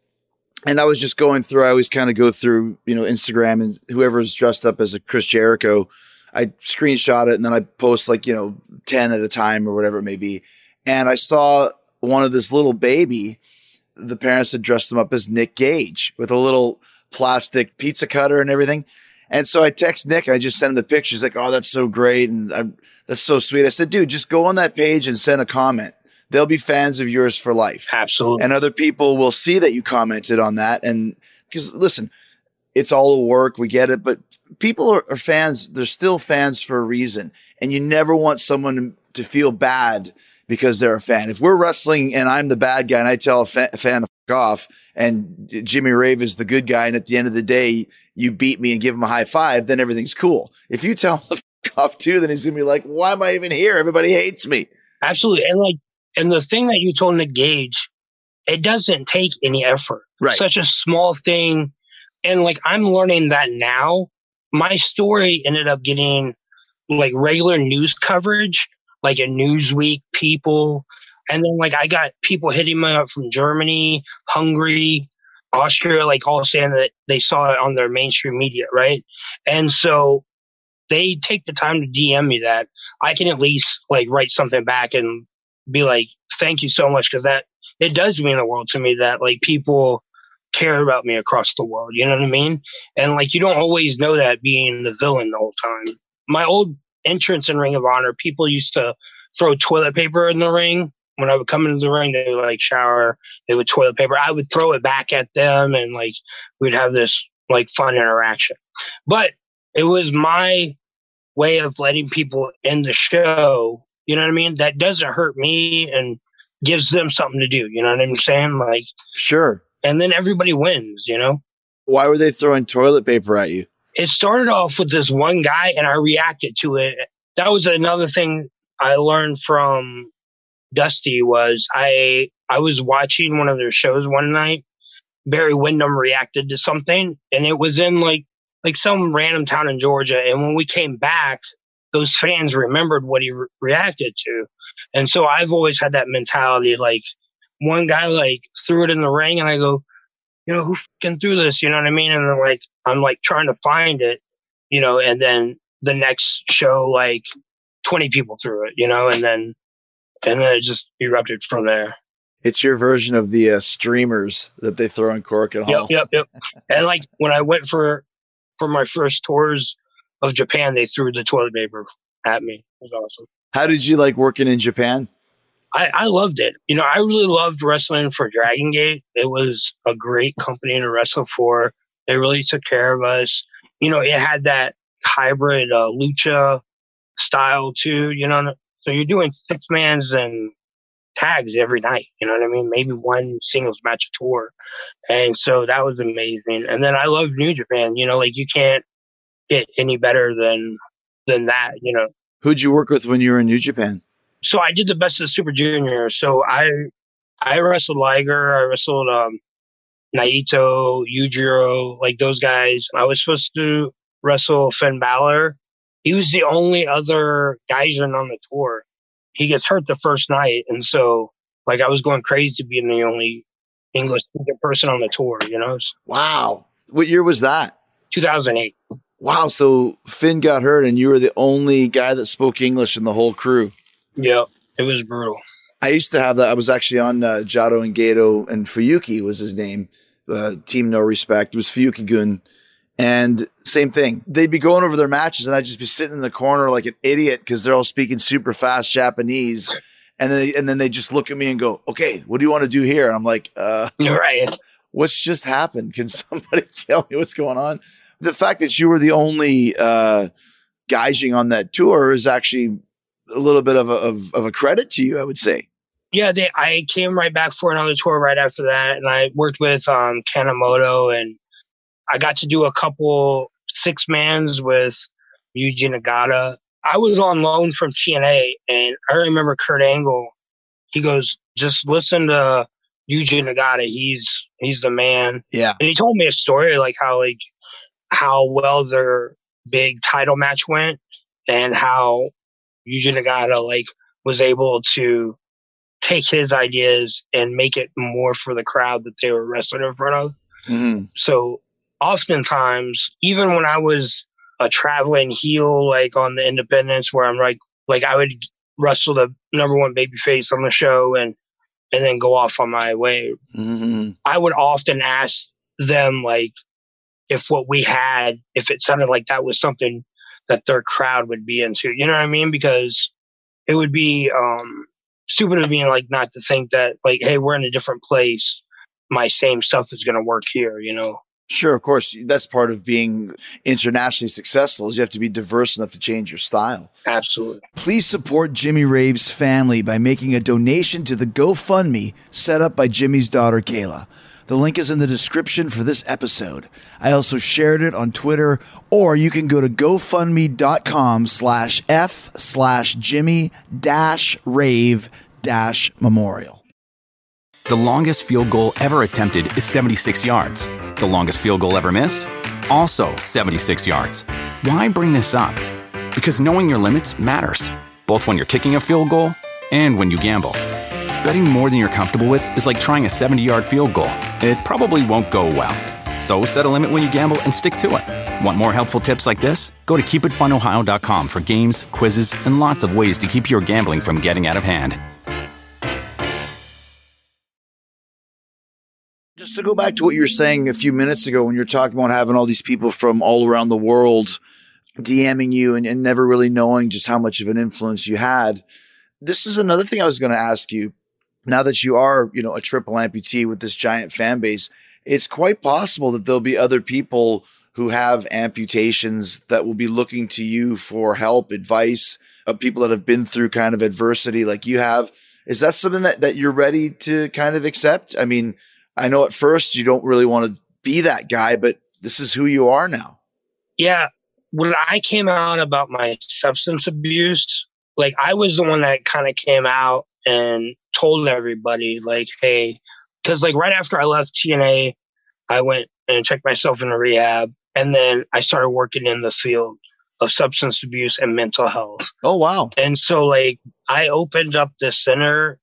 And I was just going through, I always kind of go through, you know, Instagram, and whoever's dressed up as a Chris Jericho, I screenshot it and then I post like, you know, ten at a time or whatever it may be. And I saw one of this little baby. The parents had dressed him up as Nick Gage with a little plastic pizza cutter and everything. And so I text Nick and I just sent him the picture. He's like, oh, that's so great. And I, that's so sweet. I said, dude, just go on that page and send a comment. They'll be fans of yours for life. Absolutely. And other people will see that you commented on that. And because listen, it's all a work. We get it. But people are, are fans. They're still fans for a reason. And you never want someone to feel bad because they're a fan. If we're wrestling and I'm the bad guy and I tell a, fa- a fan to off, and Jimmy Rave is the good guy, and at the end of the day, you beat me and give him a high five, then everything's cool. If you tell him to fuck off too, then he's gonna be like, why am I even here? Everybody hates me. Absolutely. And like, and the thing that you told Nick Gage, it doesn't take any effort. Right. Such a small thing. And like, I'm learning that now. My story ended up getting like regular news coverage, like a Newsweek, People. And then like, I got people hitting me up from Germany, Hungary, Austria, like all saying that they saw it on their mainstream media. Right. And so they take the time to D M me that. I can at least like write something back and be like, thank you so much. Cause that, it does mean the world to me that like people care about me across the world. You know what I mean? And like, you don't always know that being the villain the whole time. My old entrance in Ring of Honor, people used to throw toilet paper in the ring. When I would come into the ring, they would like shower, they would toilet paper. I would throw it back at them and like, we'd have this like fun interaction. But it was my way of letting people in the show, you know what I mean? That doesn't hurt me and gives them something to do. You know what I'm saying? Like, sure. And then everybody wins, you know? Why were they throwing toilet paper at you? It started off with this one guy and I reacted to it. That was another thing I learned from Dusty was I, I was watching one of their shows one night. Barry Windham reacted to something and it was in like, like some random town in Georgia. And when we came back, those fans remembered what he re- reacted to. And so I've always had that mentality, like one guy like threw it in the ring and I go, you know, who fucking threw this? You know what I mean? And then like, I'm like trying to find it, you know, and then the next show, like twenty people threw it, you know, and then, and then it just erupted from there. It's your version of the uh, streamers that they throw in Cork and Hall. Yep, yep, yep. And like when I went for, for my first tours of Japan, they threw the toilet paper at me. It was awesome. How did you like working in Japan? I, I loved it. You know, I really loved wrestling for Dragon Gate. It was a great company to wrestle for. They really took care of us. You know, it had that hybrid uh, lucha style too, you know. So you're doing six mans and tags every night, you know what I mean? Maybe one singles match a tour. And so that was amazing. And then I love New Japan, you know, like you can't get any better than than that, you know. Who'd you work with when you were in New Japan? So I did the Best of the Super Junior. So I I wrestled Liger, I wrestled um, Naito, Yujiro, like those guys. I was supposed to wrestle Finn Balor. He was the only other Gaijin on the tour. He gets hurt the first night, and so like I was going crazy being the only English speaking person on the tour, you know. Wow. What year was that? two thousand eight. Wow. So Finn got hurt and you were the only guy that spoke English in the whole crew. Yep. It was brutal. I used to have that. I was actually on uh, Jado and Gato, and Fuyuki was his name. Uh, Team No Respect. It was Fuyuki Gun. And same thing. They'd be going over their matches and I'd just be sitting in the corner like an idiot because they're all speaking super fast Japanese. And then, they, and then they just look at me and go, okay, what do you want to do here? And I'm like, uh, You're right. what's just happened? Can somebody tell me what's going on? The fact that you were the only uh, Gaijin on that tour is actually a little bit of a, of, of a credit to you, I would say. Yeah, they, I came right back for another tour right after that. And I worked with um, Kanemoto, and I got to do a couple six mans with Yuji Nagata. I was on loan from T N A, and I remember Kurt Angle. He goes, just listen to Yuji Nagata. He's he's the man. Yeah. And he told me a story like how like how well their big title match went, and how Yuji Nagata like was able to take his ideas and make it more for the crowd that they were wrestling in front of. Mm-hmm. So oftentimes, even when I was a traveling heel, like on the independents, where I'm like, like I would wrestle the number one babyface on the show and and then go off on my way. Mm-hmm. I would often ask them like if what we had, if it sounded like that was something that their crowd would be into. You know what I mean? Because it would be um, stupid of me like not to think that like, hey, we're in a different place. My same stuff is going to work here, you know? Sure, of course. That's part of being internationally successful is you have to be diverse enough to change your style. Absolutely. Please support Jimmy Rave's family by making a donation to the GoFundMe set up by Jimmy's daughter, Kayla. The link is in the description for this episode. I also shared it on Twitter, or you can go to GoFundMe.com slash F slash Jimmy dash Rave dash Memorial. The longest field goal ever attempted is seventy-six yards. The longest field goal ever missed? Also seventy-six yards. Why bring this up? Because knowing your limits matters, both when you're kicking a field goal and when you gamble. Betting more than you're comfortable with is like trying a seventy-yard field goal. It probably won't go well. So set a limit when you gamble and stick to it. Want more helpful tips like this? Go to keep it fun ohio dot com for games, quizzes, and lots of ways to keep your gambling from getting out of hand. Just to go back to what you were saying a few minutes ago when you're talking about having all these people from all around the world DMing you and, and never really knowing just how much of an influence you had. This is another thing I was going to ask you. Now that you are, you know, a triple amputee with this giant fan base, it's quite possible that there'll be other people who have amputations that will be looking to you for help, advice, of people that have been through kind of adversity like you have. Is that something that, that you're ready to kind of accept? I mean, I know at first you don't really want to be that guy, but this is who you are now. Yeah. When I came out about my substance abuse, like I was the one that kind of came out and told everybody like, hey, because like right after I left T N A, I went and checked myself into rehab. And then I started working in the field of substance abuse and mental health. Oh, wow. And so like I opened up this center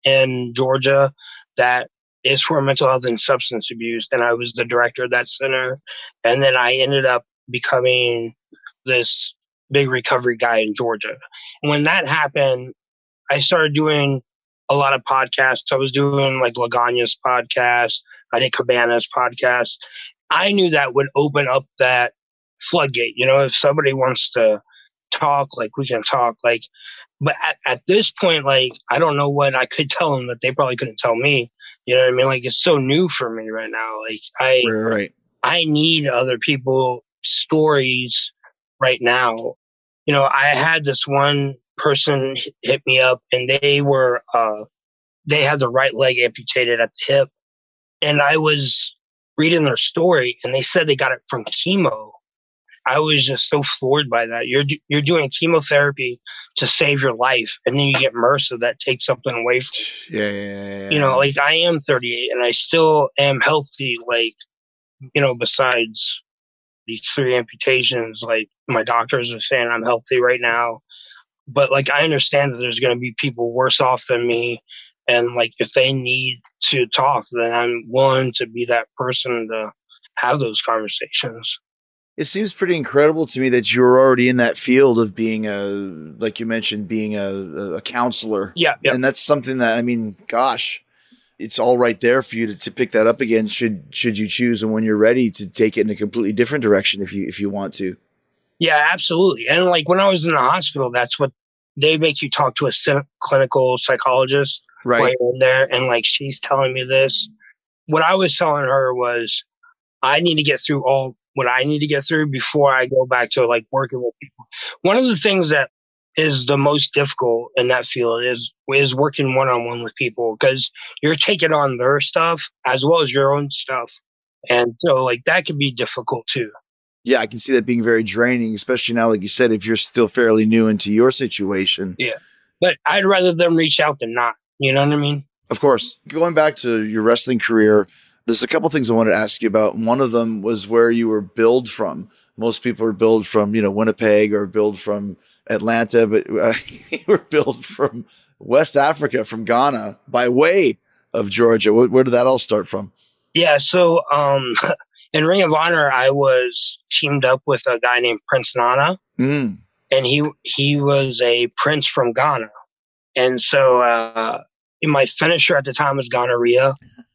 in Georgia that is for mental health and substance abuse. And I was the director of that center. And then I ended up becoming this big recovery guy in Georgia. When that happened, I started doing a lot of podcasts. I was doing like Lagana's podcast. I did Cabana's podcast. I knew that would open up that floodgate. You know, if somebody wants to talk, like we can talk, like, but at, at this point, like, I don't know what I could tell them that they probably couldn't tell me. You know what I mean? Like, it's so new for me right now. Like, I, right. I need other people stories right now. You know, I had this one person hit me up and they were, uh, they had the right leg amputated at the hip. And I was reading their story and they said they got it from chemo. I was just so floored by that. You're you're doing chemotherapy to save your life, and then you get MRSA that takes something away from you. Yeah, yeah, yeah, yeah. You know, like I am thirty-eight and I still am healthy. Like, you know, besides these three amputations, like my doctors are saying I'm healthy right now. But like I understand that there's going to be people worse off than me, and like if they need to talk, then I'm willing to be that person to have those conversations. It seems pretty incredible to me that you're already in that field of being a, like you mentioned, being a, a counselor. Yeah, yeah. And that's something that, I mean, gosh, it's all right there for you to, to pick that up again. Should, should you choose and when you're ready to take it in a completely different direction, if you, if you want to. Yeah, absolutely. And like when I was in the hospital, that's what they make you talk to a clinical psychologist right in there. And like, she's telling me this. What I was telling her was, I need to get through all what I need to get through before I go back to like working with people. One of the things that is the most difficult in that field is, is working one-on-one with people, because you're taking on their stuff as well as your own stuff. And so like that can be difficult too. Yeah, I can see that being very draining, especially now, like you said, if you're still fairly new into your situation. Yeah. But I'd rather them reach out than not. You know what I mean? Of course. Going back to your wrestling career, there's a couple things I wanted to ask you about. One of them was where you were billed from. Most people are billed from, you know, Winnipeg or billed from Atlanta, but uh, you were billed from West Africa, from Ghana, by way of Georgia. Where, where did that all start from? Yeah. So um, in Ring of Honor, I was teamed up with a guy named Prince Nana, mm. and he he was a prince from Ghana. And so uh, my finisher at the time was gonorrhea.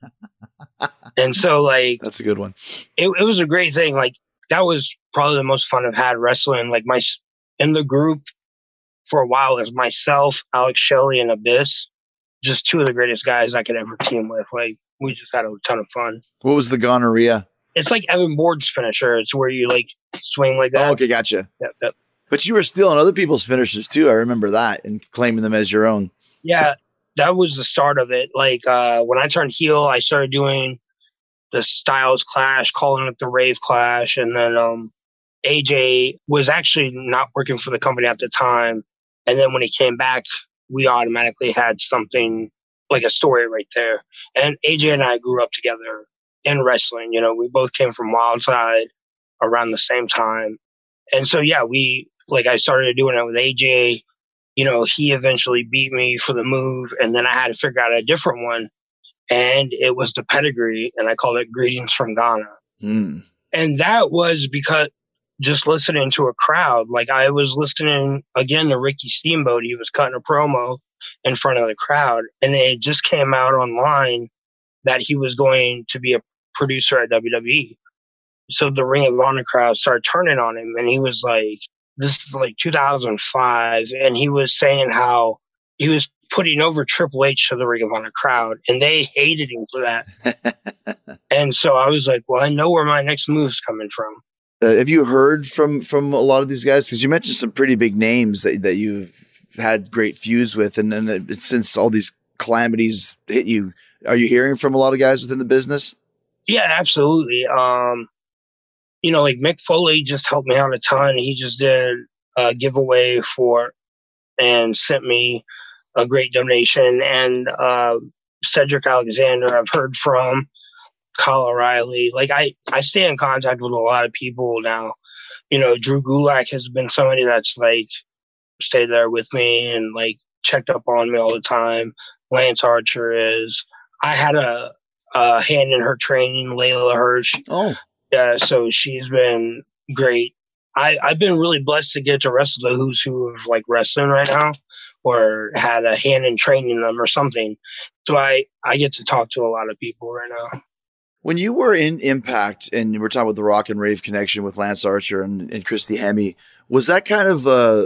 And so, like, that's a good one. It, it was a great thing. Like, that was probably the most fun I've had wrestling. Like, my in the group for a while is myself, Alex Shelley, and Abyss. Just two of the greatest guys I could ever team with. Like, we just had a ton of fun. What was the gonorrhea? It's like Evan Bourd's finisher. It's where you like swing like that. Oh, okay, gotcha. Yep, yep. But you were stealing other people's finishers too. I remember that, and claiming them as your own. Yeah, that was the start of it. Like uh, when I turned heel, I started doing the Styles Clash, calling it the Rave Clash, and then um, A J was actually not working for the company at the time. And then when he came back, we automatically had something like a story right there. And A J and I grew up together in wrestling. You know, we both came from Wildside around the same time. And so, yeah, we, like, I started doing it with A J. You know, he eventually beat me for the move. And then I had to figure out a different one. And it was the pedigree. And I called it Greetings from Ghana. Mm. And that was because just listening to a crowd, like I was listening again to Ricky Steamboat. He was cutting a promo in front of the crowd. And it just came out online that he was going to be a producer at W W E. So the Ring of Honor crowd started turning on him. And he was like, this is like two thousand five. And he was saying how he was putting over Triple H to the Ring of Honor crowd. And they hated him for that. And so I was like, well, I know where my next move's coming from. Uh, have you heard from from a lot of these guys? Because you mentioned some pretty big names that, that you've had great feuds with. And then since all these calamities hit you, are you hearing from a lot of guys within the business? Yeah, absolutely. Um, you know, like Mick Foley just helped me out a ton. He just did a giveaway for and sent me a great donation. And uh, Cedric Alexander, I've heard from. Kyle O'Reilly. Like I, I stay in contact with a lot of people now. You know, Drew Gulak has been somebody that's like stayed there with me and like checked up on me all the time. Lance Archer is. I had a, a hand in her training, Layla Hirsch. Oh, yeah. So she's been great. I, I've been really blessed to get to wrestle the who's who of like wrestling right now, or had a hand in training them or something. So I, I get to talk to a lot of people right now. When you were in Impact and we're talking about the Rock and Rave connection with Lance Archer and, and Christy Hemme, was that kind of uh,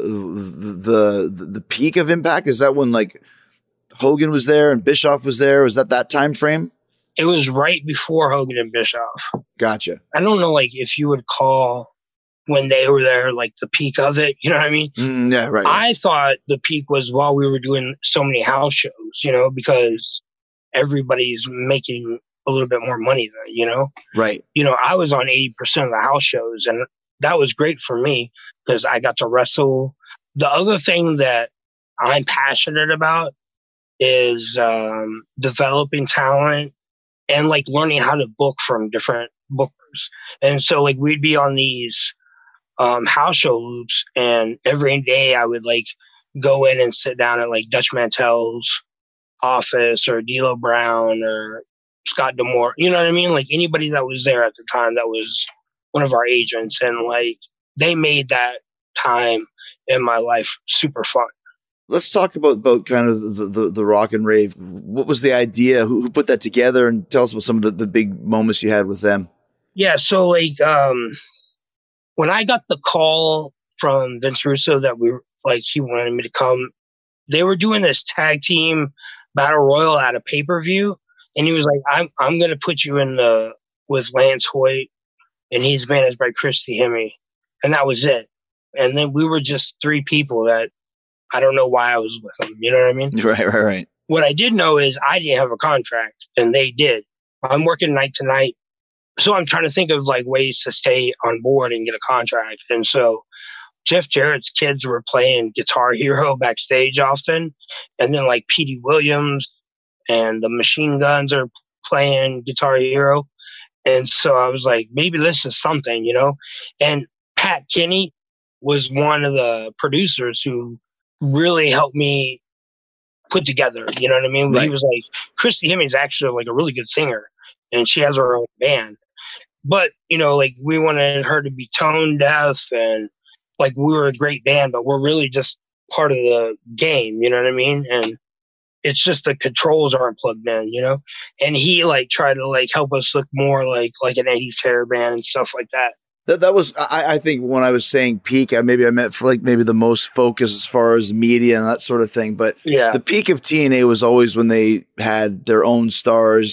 the, the the peak of Impact? Is that when like Hogan was there and Bischoff was there? Was that that time frame? It was right before Hogan and Bischoff. Gotcha. I don't know, like if you would call when they were there, like the peak of it. You know what I mean? Mm, yeah, right. I thought the peak was while we were doing so many house shows. You know, because everybody's making a little bit more money than, you know? Right. You know, I was on eighty percent of the house shows and that was great for me because I got to wrestle. The other thing that I'm passionate about is um, developing talent and like learning how to book from different bookers. And so like we'd be on these um, house show loops and every day I would like go in and sit down at like Dutch Mantel's office or D'Lo Brown or Scott D'Amore, you know what I mean? Like anybody that was there at the time that was one of our agents, and like they made that time in my life super fun. Let's talk about, about kind of the, the, the Rock and Rave. What was the idea? Who, who put that together? And tell us about some of the, the big moments you had with them. Yeah. So like, um, when I got the call from Vince Russo that we were like, he wanted me to come, they were doing this tag team battle royal at a pay-per-view. And he was like, I'm I'm going to put you in the with Lance Hoyt, and he's managed by Christy Hemme. And that was it. And then we were just three people that I don't know why I was with them. You know what I mean? Right, right, right. What I did know is I didn't have a contract, and they did. I'm working night to night. So I'm trying to think of like ways to stay on board and get a contract. And so Jeff Jarrett's kids were playing Guitar Hero backstage often. And then like Petey Williams and the Machine Guns are playing Guitar Hero. And so I was like, maybe this is something, you know? And Pat Kenny was one of the producers who really helped me put together, you know what I mean? Right. He was like, Christy Hemme is actually like a really good singer and she has her own band. But, you know, like we wanted her to be tone deaf and like we were a great band, but we're really just part of the game, you know what I mean? And it's just the controls aren't plugged in, you know? And he like tried to like help us look more like like an eighties hair band and stuff like that. That that was, I, I think when I was saying peak, I, maybe I meant for like maybe the most focus as far as media and that sort of thing. But yeah, the peak of T N A was always when they had their own stars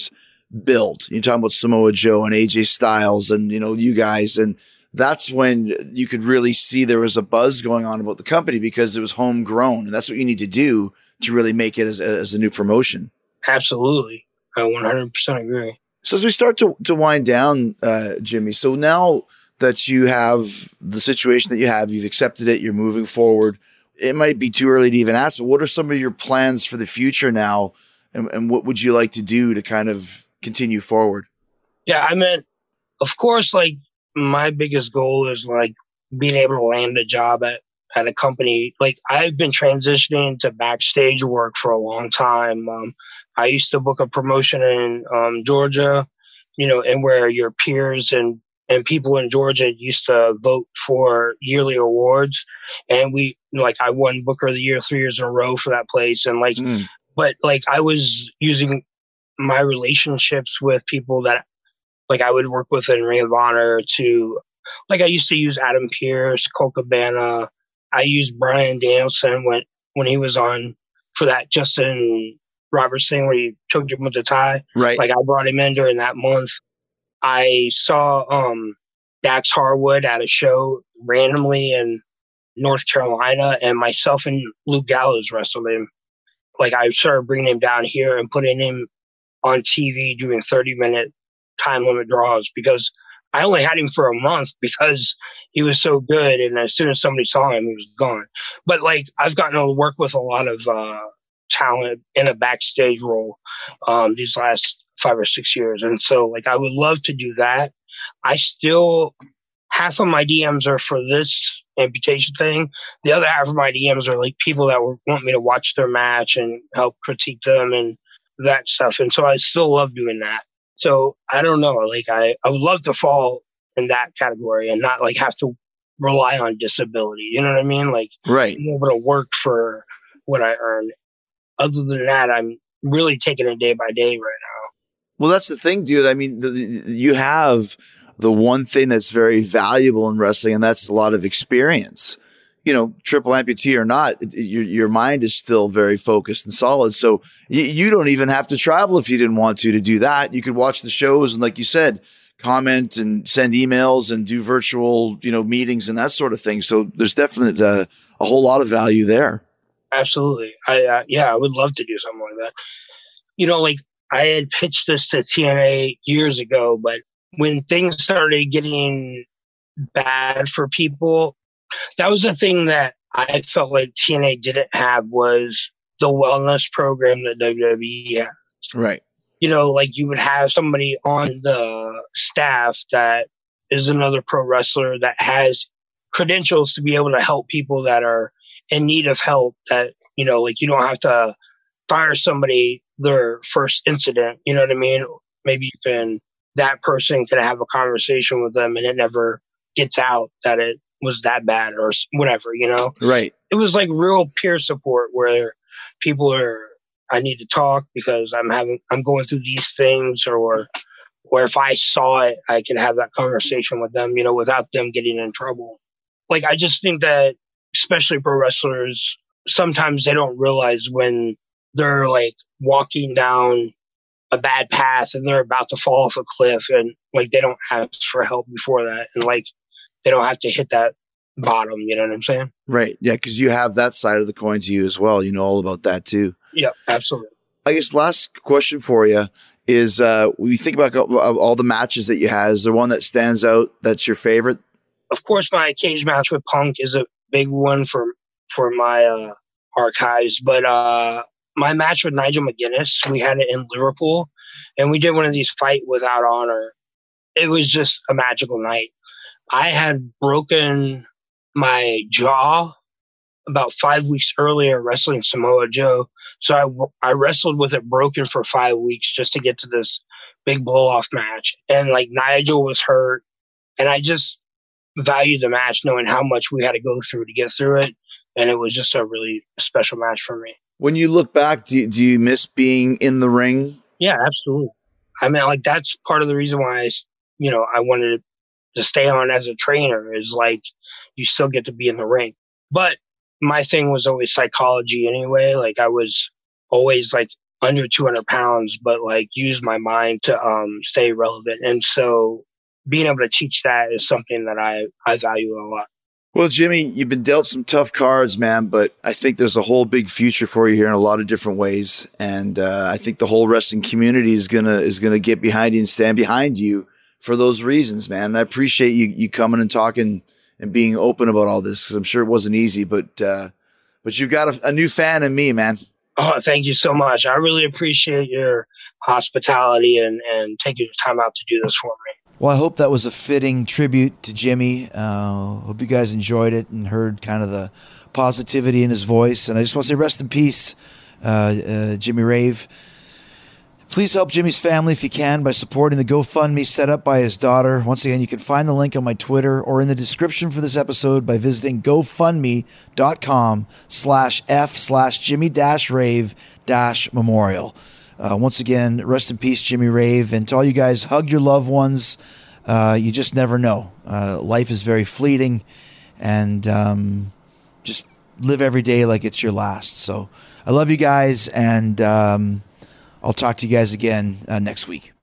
build. You're talking about Samoa Joe and A J Styles and, you know, you guys. And that's when you could really see there was a buzz going on about the company because it was homegrown. And that's what you need to do to really make it as, as a new promotion. Absolutely. I one hundred percent agree. So as we start to, to wind down, uh, Jimmy, so now that you have the situation that you have, you've accepted it, you're moving forward. It might be too early to even ask, but what are some of your plans for the future now? And, and what would you like to do to kind of continue forward? Yeah, I mean, of course, like my biggest goal is like being able to land a job at, at a company. Like I've been transitioning to backstage work for a long time. Um, I used to book a promotion in um, Georgia, you know, and where your peers and, and people in Georgia used to vote for yearly awards. And we, like, I won Booker of the Year three years in a row for that place. And like, mm. but like, I was using my relationships with people that, like, I would work with in Ring of Honor to, like, I used to use Adam Pearce, Colt Cabana. I used Bryan Danielson when, when he was on for that Justin Roberts thing where he choked him with the tie. Right. Like I brought him in during that month. I saw um, Dax Harwood at a show randomly in North Carolina, and myself and Luke Gallows wrestled him. Like I started bringing him down here and putting him on T V doing thirty minute time limit draws because I only had him for a month because he was so good. And as soon as somebody saw him, he was gone. But like I've gotten to work with a lot of uh, talent in a backstage role um, these last five or six years. And so like, I would love to do that. I still, half of my D Ms are for this amputation thing. The other half of my D Ms are like people that were, want me to watch their match and help critique them and that stuff. And so I still love doing that. So I don't know, like I, I would love to fall in that category and not like have to rely on disability. You know what I mean? Like right. being able to work for what I earn. Other than that, I'm really taking it day by day right now. Well, that's the thing, dude. I mean, the, the, you have the one thing that's very valuable in wrestling, and that's a lot of experience. You know, triple amputee or not, your your mind is still very focused and solid. So you, you don't even have to travel if you didn't want to to do that. You could watch the shows and, like you said, comment and send emails and do virtual, you know, meetings and that sort of thing. So there's definitely uh, a whole lot of value there. Absolutely. I, uh, yeah, I would love to do something like that. You know, like I had pitched this to T N A years ago, but when things started getting bad for people, that was the thing that I felt like T N A didn't have was the wellness program that W W E has. Right. You know, like you would have somebody on the staff that is another pro wrestler that has credentials to be able to help people that are in need of help, that, you know, like you don't have to fire somebody their first incident. You know what I mean? Maybe you can, that person can have a conversation with them and it never gets out that it was that bad or whatever, you know? Right. It was like real peer support where people are, I need to talk because I'm having, I'm going through these things, or, or if I saw it, I can have that conversation with them, you know, without them getting in trouble. Like, I just think that especially pro wrestlers, sometimes they don't realize when they're like walking down a bad path and they're about to fall off a cliff and like they don't ask for help before that. And like, they don't have to hit that bottom. You know what I'm saying? Right. Yeah. Cause you have that side of the coin to you as well. You know all about that too. Yeah, absolutely. I guess last question for you is, uh, when you think about all the matches that you had, is there one that stands out that's your favorite? Of course, my cage match with Punk is a big one for, for my, uh, archives, but, uh, my match with Nigel McGuinness, we had it in Liverpool and we did one of these fight without honor. It was just a magical night. I had broken my jaw about five weeks earlier wrestling Samoa Joe. So I, I wrestled with it broken for five weeks just to get to this big blow off match. And like Nigel was hurt and I just valued the match knowing how much we had to go through to get through it. And it was just a really special match for me. When you look back, do you, do you miss being in the ring? Yeah, absolutely. I mean, like that's part of the reason why I, you know, I wanted to stay on as a trainer is like, you still get to be in the ring. But my thing was always psychology anyway. Like I was always like under two hundred pounds, but like use my mind to um, stay relevant. And so being able to teach that is something that I, I value a lot. Well, Jimmy, you've been dealt some tough cards, man, but I think there's a whole big future for you here in a lot of different ways. And uh, I think the whole wrestling community is gonna is gonna get behind you and stand behind you for those reasons, man. And I appreciate you you coming and talking and being open about all this, because I'm sure it wasn't easy, but uh, but you've got a, a new fan in me, man. Oh, thank you so much. I really appreciate your hospitality and, and taking your time out to do this for me. Well, I hope that was a fitting tribute to Jimmy. Uh, hope you guys enjoyed it and heard kind of the positivity in his voice. And I just want to say rest in peace, uh, uh, Jimmy Rave. Please help Jimmy's family if you can by supporting the GoFundMe set up by his daughter. Once again, you can find the link on my Twitter or in the description for this episode by visiting GoFundMe.com slash F slash Jimmy dash Rave dash Memorial. Uh, once again, rest in peace, Jimmy Rave. And to all you guys, hug your loved ones. Uh, you just never know. Uh, life is very fleeting, and um, just live every day like it's your last. So I love you guys, and um, I'll talk to you guys again uh, next week.